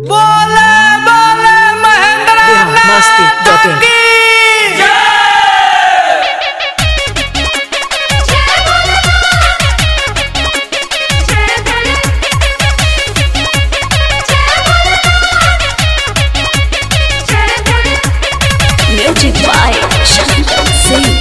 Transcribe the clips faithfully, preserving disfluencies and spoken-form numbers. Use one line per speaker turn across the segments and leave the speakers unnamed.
बोले बोले Mahendra
Masti dot in.
Music by Shankar Singh.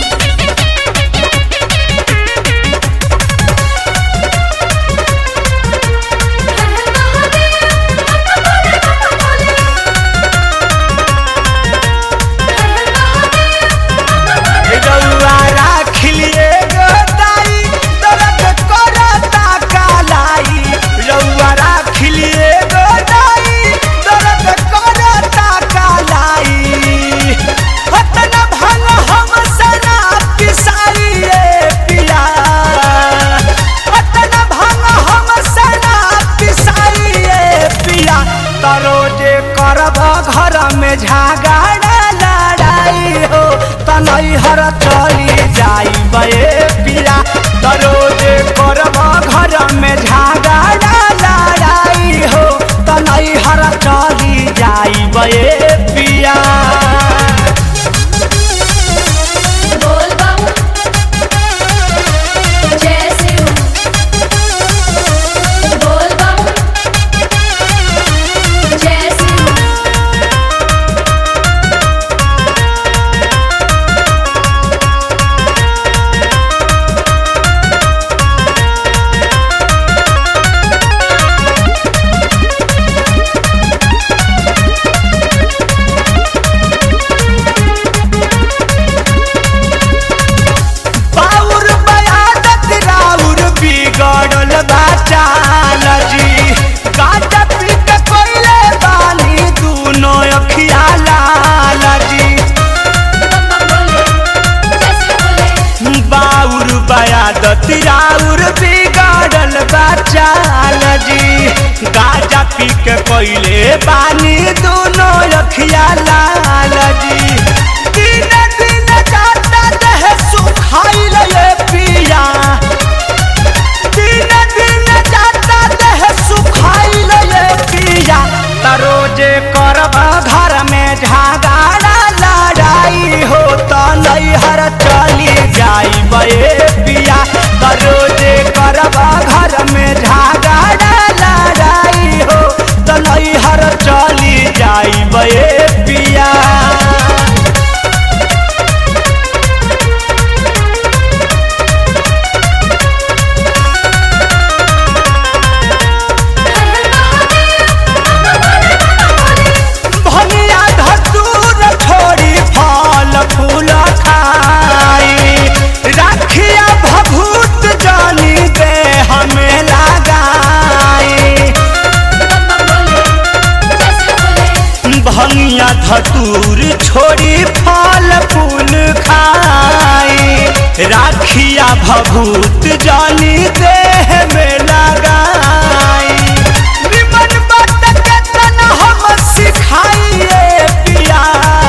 झगड़ा लड़ाई हो तनई हर चली जाई बे पिया दरोजे करब घर में झगड़ा लड़ाई हो तनई हर चली जाई बे पिया।
बोल बाबू जय शिव बोल बाबू जय शिव।
तिराउर बिगड़ल बचाल जी गाजा पी के कोइले पानी दोनों अखिया लाल जी दिन दिन जाता देह सुखाइल ये पिया दिन दिन जाता देह सुखाइल ये पिया तरोजे करब घर में झगड़ा लड़ाई हो त नैहर चली जाई बे पिया रोजे करब घर में झगड़ा लड़ाई हो त नैहर चली जाई बे पिया। भनिया धतूर छोड़ी फल फूल खाई राखिया भभूत जानी दे हमें लगाई भनिया धतूर छोड़ी फल फूल खाई राखिया भभूत जानी देह में लगाई निमन बात के तना हम सिखाइए पिया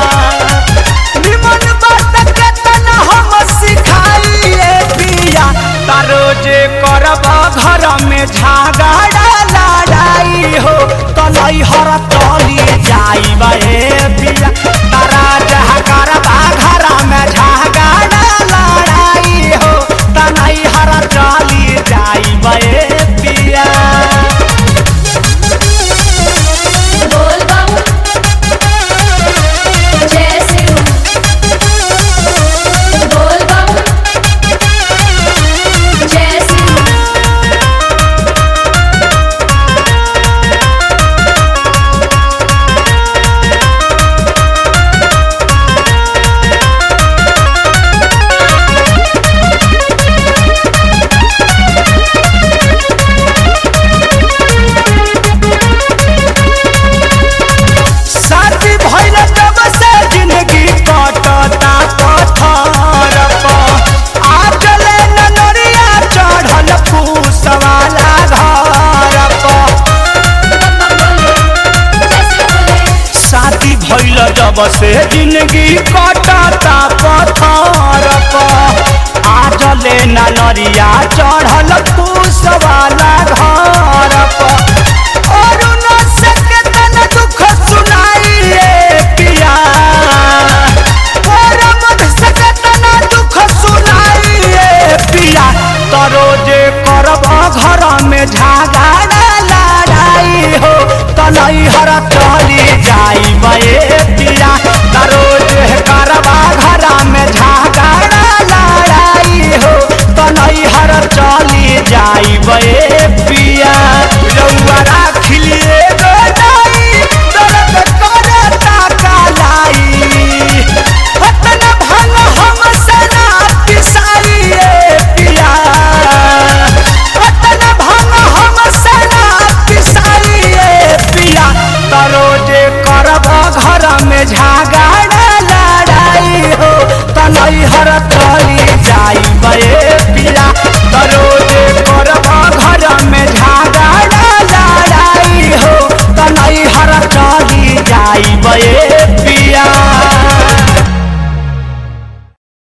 निमन बात के तना हम सिखाइए पिया तरोजे करब घर में झगड़ा लड़ाई हो त नैहर चली जाई बे पिया तारा जहाँ करब घर में झगड़ा लड़ाई हो त नैहर चली जाई बे पिया।
बोल बाबू जय शिव बोल बाबू जय शिव।
जब से जिंदगी कटता पत्थर पर आज ले नरिया चढ़ल फूस वाला